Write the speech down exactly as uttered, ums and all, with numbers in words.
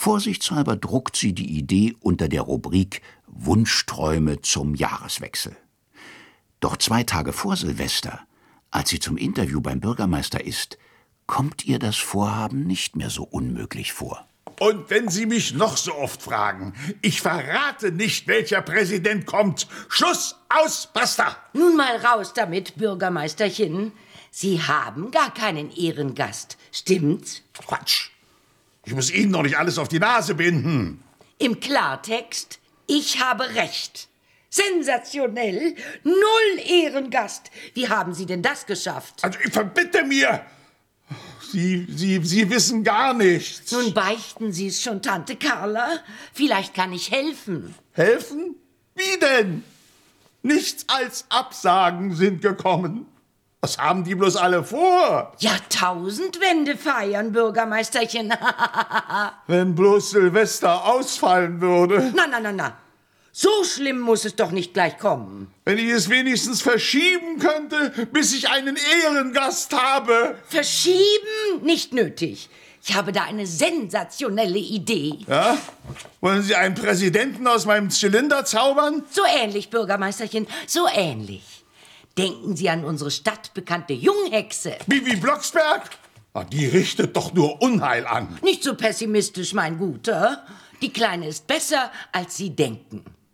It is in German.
Vorsichtshalber druckt sie die Idee unter der Rubrik Wunschträume zum Jahreswechsel. Doch zwei Tage vor Silvester, als sie zum Interview beim Bürgermeister ist, kommt ihr das Vorhaben nicht mehr so unmöglich vor. Und wenn Sie mich noch so oft fragen, ich verrate nicht, welcher Präsident kommt. Schluss, aus, basta! Nun mal raus damit, Bürgermeisterchen. Sie haben gar keinen Ehrengast, stimmt's? Quatsch! Ich muss Ihnen doch nicht alles auf die Nase binden. Im Klartext, ich habe recht. Sensationell, null Ehrengast. Wie haben Sie denn das geschafft? Also, ich verbitte mir! Sie, Sie, Sie wissen gar nichts. Nun beichten Sie es schon, Tante Carla. Vielleicht kann ich helfen. Helfen? Wie denn? Nichts als Absagen sind gekommen. Was haben die bloß alle vor? Jahrtausendwende feiern, Bürgermeisterchen. Wenn bloß Silvester ausfallen würde. Na, na, na, na. So schlimm muss es doch nicht gleich kommen. Wenn ich es wenigstens verschieben könnte, bis ich einen Ehrengast habe. Verschieben? Nicht nötig. Ich habe da eine sensationelle Idee. Ja? Wollen Sie einen Präsidenten aus meinem Zylinder zaubern? So ähnlich, Bürgermeisterchen, so ähnlich. Denken Sie an unsere stadtbekannte Junghexe. Bibi Blocksberg? Ah, die richtet doch nur Unheil an. Nicht so pessimistisch, mein Guter. Die Kleine ist besser, als Sie denken.